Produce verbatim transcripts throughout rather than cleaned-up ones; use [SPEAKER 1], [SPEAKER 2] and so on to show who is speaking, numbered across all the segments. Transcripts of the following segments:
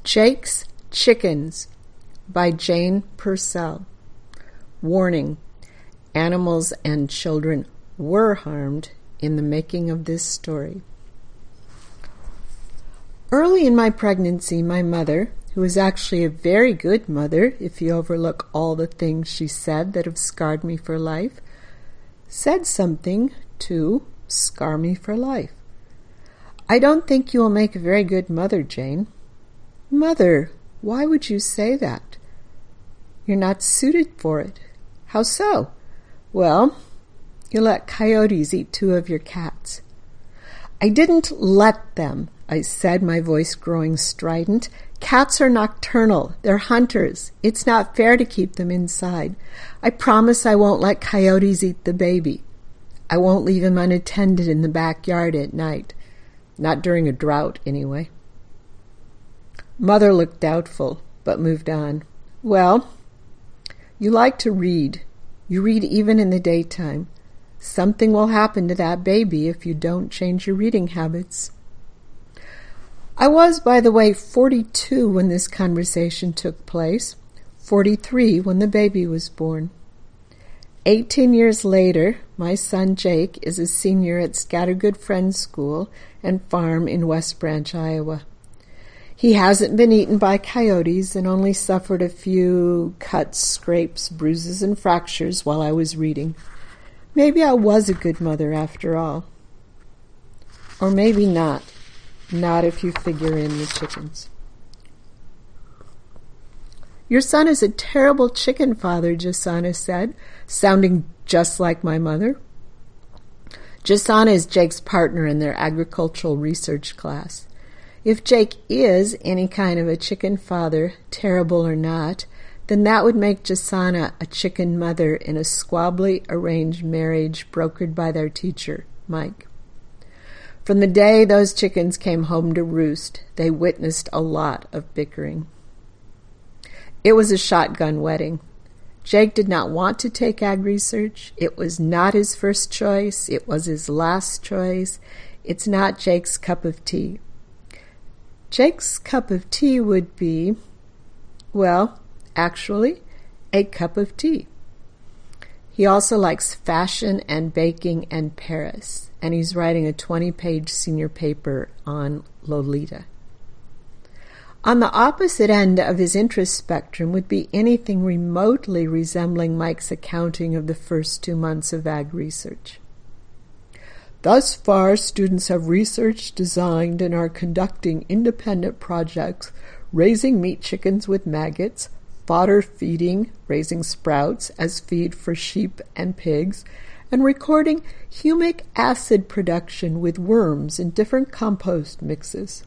[SPEAKER 1] Jake's Chickens by Jane Purcell. Warning: animals and children were harmed in the making of this story. Early in my pregnancy, my mother, who was actually a very good mother if you overlook all the things she said that have scarred me for life, said something to scar me for life. "I don't think you will make a very good mother, Jane." "Mother, why would you say that?" "You're not suited for it." "How so?" "Well, you let coyotes eat two of your cats." "I didn't let them," I said, my voice growing strident. "Cats are nocturnal. They're hunters. It's not fair to keep them inside. I promise I won't let coyotes eat the baby. I won't leave him unattended in the backyard at night. Not during a drought, anyway." Mother looked doubtful, but moved on. "Well, you like to read. You read even in the daytime. Something will happen to that baby if you don't change your reading habits." I was, by the way, forty-two when this conversation took place, forty-three when the baby was born. Eighteen years later, my son Jake is a senior at Scattergood Friends School and Farm in West Branch, Iowa. He hasn't been eaten by coyotes and only suffered a few cuts, scrapes, bruises, and fractures while I was reading. Maybe I was a good mother after all. Or maybe not. Not if you figure in the chickens. "Your son is a terrible chicken father," Jasana said, sounding just like my mother. Jasana is Jake's partner in their agricultural research class. If Jake is any kind of a chicken father, terrible or not, then that would make Jasana a chicken mother in a squabbly arranged marriage brokered by their teacher, Mike. From the day those chickens came home to roost, they witnessed a lot of bickering. It was a shotgun wedding. Jake did not want to take ag research. It was not his first choice. It was his last choice. It's not Jake's cup of tea. Jake's cup of tea would be, well, actually, a cup of tea. He also likes fashion and baking and Paris, and he's writing a twenty-page senior paper on Lolita. On the opposite end of his interest spectrum would be anything remotely resembling Mike's accounting of the first two months of ag research. "Thus far, students have researched, designed, and are conducting independent projects raising meat chickens with maggots, fodder feeding, raising sprouts as feed for sheep and pigs, and recording humic acid production with worms in different compost mixes."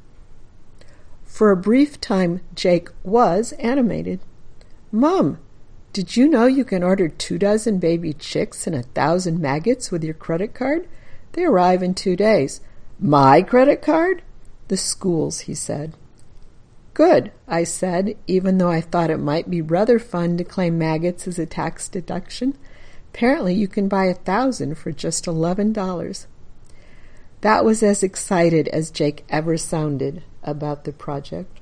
[SPEAKER 1] For a brief time, Jake was animated. "Mom, did you know you can order two dozen baby chicks and a thousand maggots with your credit card? They arrive in two days. "My credit card?" "The school's," he said. "Good," I said, even though I thought it might be rather fun to claim maggots as a tax deduction. Apparently you can buy a thousand for just eleven dollars. That was as excited as Jake ever sounded about the project.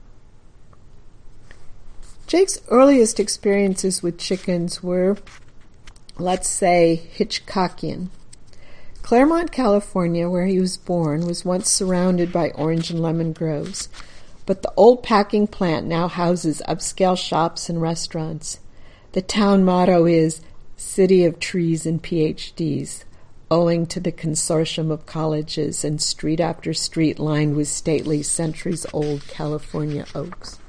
[SPEAKER 1] Jake's earliest experiences with chickens were, let's say, Hitchcockian. Claremont, California, where he was born, was once surrounded by orange and lemon groves, but the old packing plant now houses upscale shops and restaurants. The town motto is City of Trees and P H Ds, owing to the consortium of colleges and street after street lined with stately centuries-old California oaks.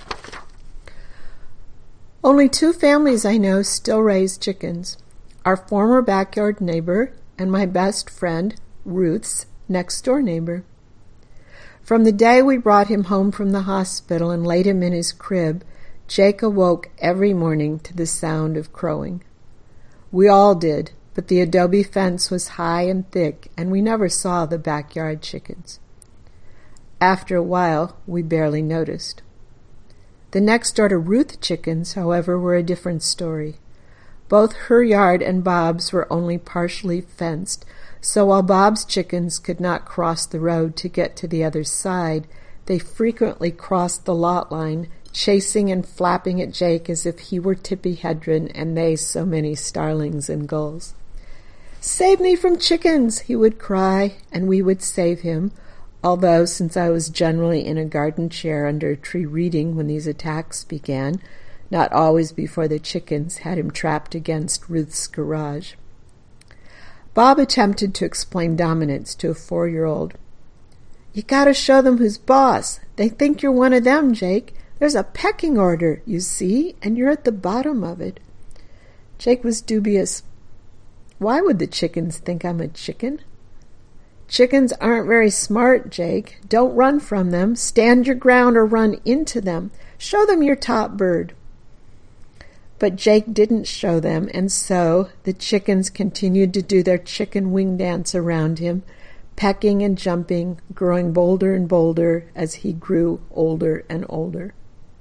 [SPEAKER 1] Only two families I know still raise chickens. Our former backyard neighbor and my best friend, Ruth's next-door neighbor. From the day we brought him home from the hospital and laid him in his crib, Jake awoke every morning to the sound of crowing. We all did, but the adobe fence was high and thick, and we never saw the backyard chickens. After a while, we barely noticed. The next-door to Ruth chickens, however, were a different story. Both her yard and Bob's were only partially fenced, so while Bob's chickens could not cross the road to get to the other side, They frequently crossed the lot line, chasing and flapping at Jake as if he were Tippi Hedren and they so many starlings and gulls. "Save me from chickens," he would cry, and we would save him, although since I was generally in a garden chair under a tree reading when these attacks began, not always before the chickens had him trapped against Ruth's garage. Bob attempted to explain dominance to a four-year-old. "You gotta show them who's boss. They think you're one of them, Jake. There's a pecking order, you see, and you're at the bottom of it." Jake was dubious. "Why would the chickens think I'm a chicken?" "Chickens aren't very smart, Jake. Don't run from them. Stand your ground or run into them. Show them your top bird." But Jake didn't show them, and so the chickens continued to do their chicken wing dance around him, pecking and jumping, growing bolder and bolder as he grew older and older.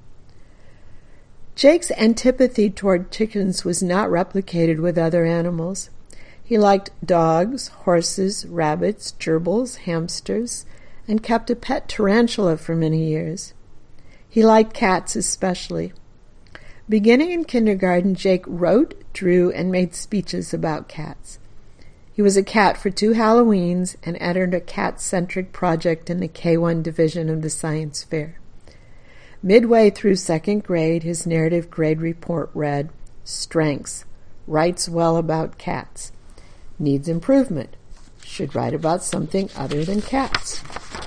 [SPEAKER 1] Jake's antipathy toward chickens was not replicated with other animals. He liked dogs, horses, rabbits, gerbils, hamsters, and kept a pet tarantula for many years. He liked cats especially. Beginning in kindergarten, Jake wrote, drew, and made speeches about cats. He was a cat for two Halloweens and entered a cat-centric project in the K one division of the science fair. Midway through second grade, his narrative grade report read, "Strengths: writes well about cats. Needs improvement. Should write about something other than cats."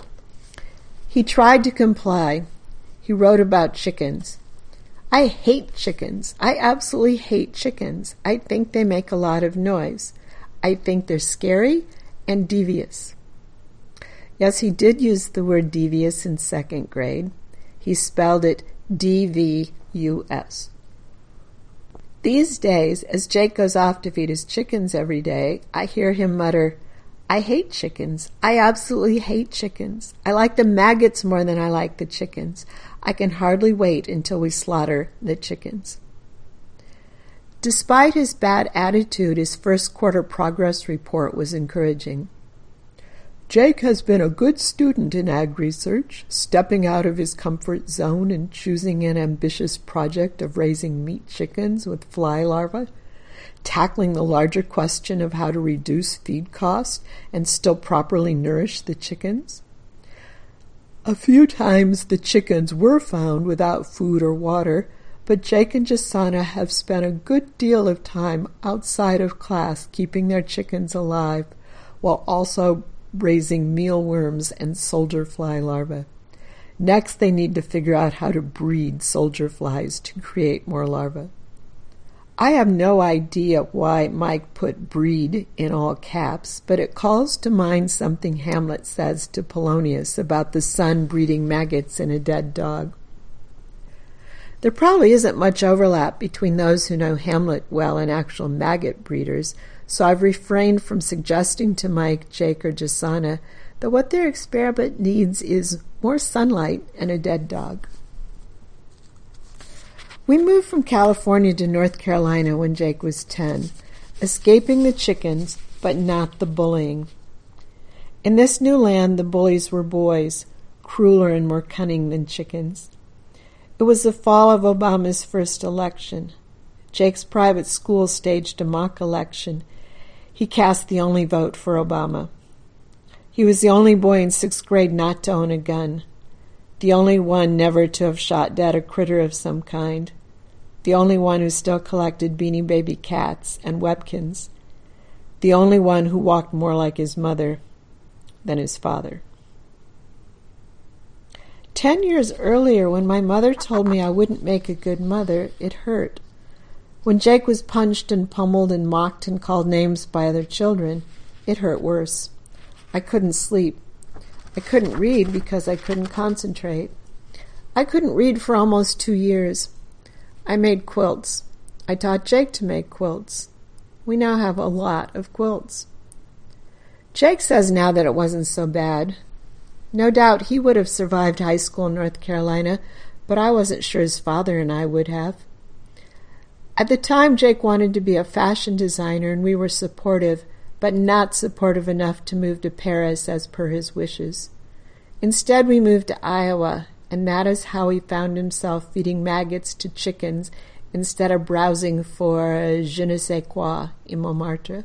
[SPEAKER 1] He tried to comply. He wrote about chickens. "I hate chickens. I absolutely hate chickens. I think they make a lot of noise. I think they're scary and devious." Yes, he did use the word devious in second grade. He spelled it D V U S. These days, as Jake goes off to feed his chickens every day, I hear him mutter, "I hate chickens. I absolutely hate chickens. I like the maggots more than I like the chickens. I can hardly wait until we slaughter the chickens." Despite his bad attitude, his first quarter progress report was encouraging. "Jake has been a good student in ag research, stepping out of his comfort zone and choosing an ambitious project of raising meat chickens with fly larvae, tackling the larger question of how to reduce feed costs and still properly nourish the chickens. A few times the chickens were found without food or water, but Jake and Jasana have spent a good deal of time outside of class keeping their chickens alive, while also raising mealworms and soldier fly larvae. Next, they need to figure out how to breed soldier flies to create more larvae." I have no idea why Mike put breed in all caps, but it calls to mind something Hamlet says to Polonius about the sun breeding maggots in a dead dog. There probably isn't much overlap between those who know Hamlet well and actual maggot breeders, so I've refrained from suggesting to Mike, Jake, or Jasana that what their experiment needs is more sunlight and a dead dog. We moved from California to North Carolina when Jake was ten, escaping the chickens, but not the bullying. In this new land, the bullies were boys, crueler and more cunning than chickens. It was the fall of Obama's first election. Jake's private school staged a mock election. He cast the only vote for Obama. He was the only boy in sixth grade not to own a gun, the only one never to have shot dead a critter of some kind, the only one who still collected Beanie Baby cats and Webkins, the only one who walked more like his mother than his father. Ten years earlier, when my mother told me I wouldn't make a good mother, it hurt. When Jake was punched and pummeled and mocked and called names by other children, it hurt worse. I couldn't sleep. I couldn't read because I couldn't concentrate. I couldn't read for almost two years. I made quilts. I taught Jake to make quilts. We now have a lot of quilts. Jake says now that it wasn't so bad. No doubt he would have survived high school in North Carolina, but I wasn't sure his father and I would have. At the time, Jake wanted to be a fashion designer, and we were supportive, but not supportive enough to move to Paris as per his wishes. Instead, we moved to Iowa, and that is how he found himself feeding maggots to chickens instead of browsing for je ne sais quoi in Montmartre.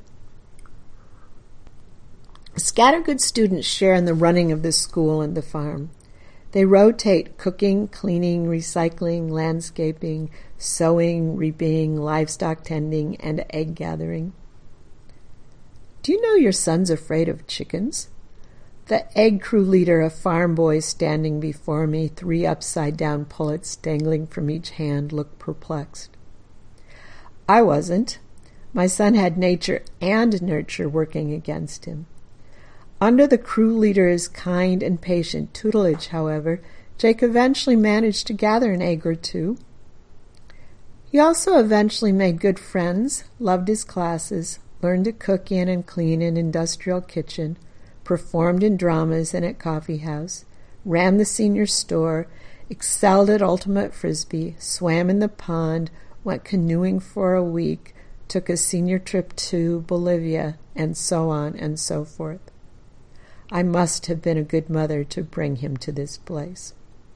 [SPEAKER 1] Scattergood students share in the running of the school and the farm. They rotate cooking, cleaning, recycling, landscaping, sowing, reaping, livestock tending, and egg gathering. Do you know your son's afraid of chickens? The egg crew leader, a farm boy standing before me, three upside-down pullets dangling from each hand, looked perplexed. I wasn't. My son had nature and nurture working against him. Under the crew leader's kind and patient tutelage, however, Jake eventually managed to gather an egg or two. He also eventually made good friends, loved his classes, learned to cook in and clean in industrial kitchen, performed in dramas and at coffee house, ran the senior store, excelled at ultimate frisbee, swam in the pond, went canoeing for a week, took a senior trip to Bolivia, and so on and so forth. I must have been a good mother to bring him to this place.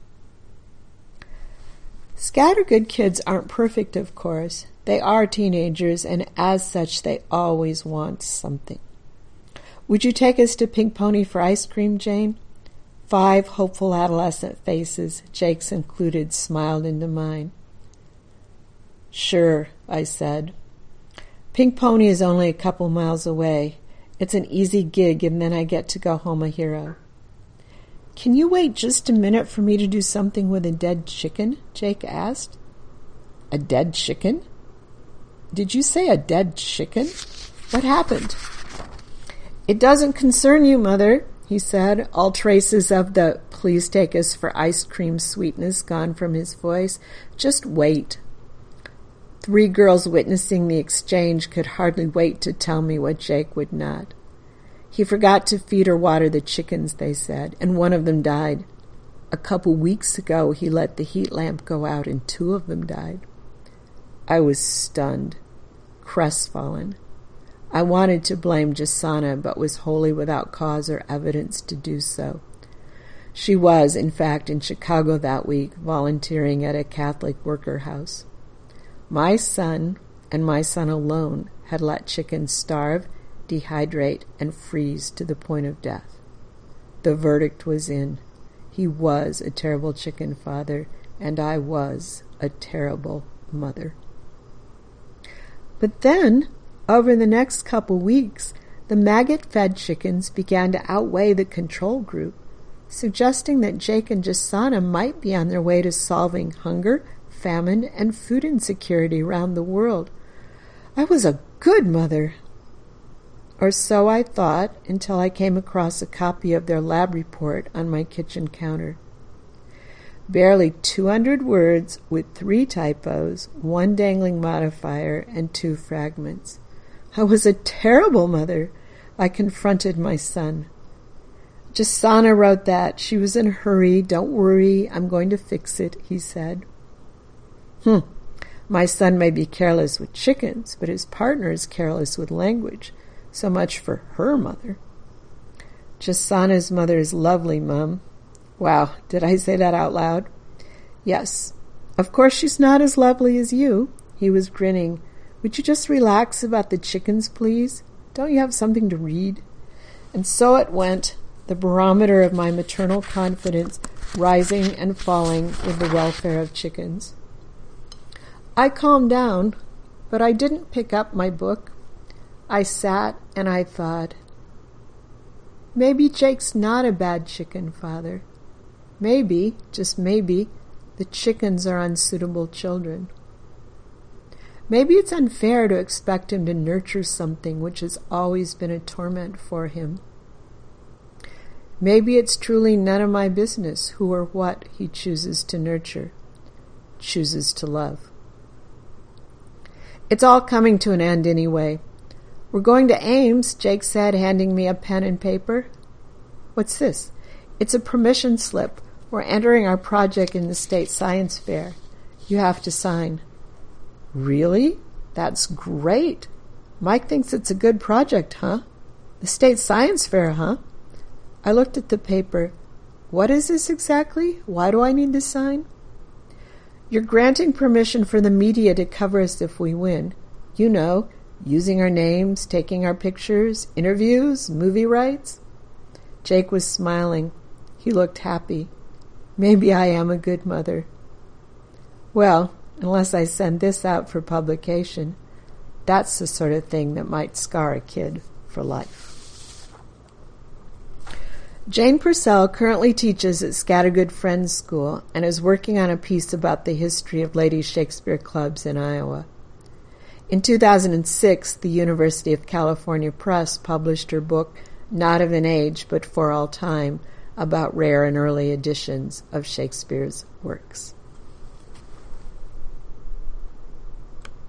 [SPEAKER 1] Scattergood kids aren't perfect, of course. They are teenagers, and as such, they always want something. Would you take us to Pink Pony for ice cream, Jane? Five hopeful adolescent faces, Jake's included, smiled into mine. Sure, I said. Pink Pony is only a couple miles away. It's an easy gig, and then I get to go home a hero. Can you wait just a minute for me to do something with a dead chicken? Jake asked. A dead chicken? Did you say a dead chicken? What happened? It doesn't concern you, Mother, he said, all traces of the please take us for ice cream sweetness gone from his voice. Just wait. Three girls witnessing the exchange could hardly wait to tell me what Jake would not. He forgot to feed or water the chickens, they said, and one of them died. A couple weeks ago, he let the heat lamp go out, and two of them died. I was stunned, crestfallen. I wanted to blame Jasana, but was wholly without cause or evidence to do so. She was, in fact, in Chicago that week, volunteering at a Catholic worker house. My son, and my son alone, had let chickens starve, dehydrate, and freeze to the point of death. The verdict was in. He was a terrible chicken father, and I was a terrible mother. But then, over the next couple weeks, the maggot-fed chickens began to outweigh the control group, suggesting that Jake and Jasana might be on their way to solving hunger, famine, and food insecurity around the world. I was a good mother. Or so I thought, until I came across a copy of their lab report on my kitchen counter. Barely two hundred words with three typos, one dangling modifier, and two fragments. I was a terrible mother. I confronted my son. Jasana wrote that. She was in a hurry. Don't worry, I'm going to fix it, he said. Hmm. My son may be careless with chickens, but his partner is careless with language. So much for her mother. Jasana's mother is lovely, Mum. Wow, did I say that out loud? Yes. Of course she's not as lovely as you. He was grinning. Would you just relax about the chickens, please? Don't you have something to read? And so it went, the barometer of my maternal confidence rising and falling with the welfare of chickens. I calmed down, but I didn't pick up my book. I sat and I thought, maybe Jake's not a bad chicken father. Maybe, just maybe, the chickens are unsuitable children. Maybe it's unfair to expect him to nurture something which has always been a torment for him. Maybe it's truly none of my business who or what he chooses to nurture, chooses to love. It's all coming to an end anyway. We're going to Ames, Jake said, handing me a pen and paper. What's this? It's a permission slip. We're entering our project in the state science fair. You have to sign. Really? That's great. Mike thinks it's a good project, huh? The state science fair, huh? I looked at the paper. What is this exactly? Why do I need to sign? You're granting permission for the media to cover us if we win. You know, using our names, taking our pictures, interviews, movie rights. Jake was smiling. He looked happy. Maybe I am a good mother. Well, unless I send this out for publication, that's the sort of thing that might scar a kid for life. Jane Purcell currently teaches at Scattergood Friends School and is working on a piece about the history of ladies' Shakespeare clubs in Iowa. In two thousand six, the University of California Press published her book, Not of an Age, but for All Time, about rare and early editions of Shakespeare's works.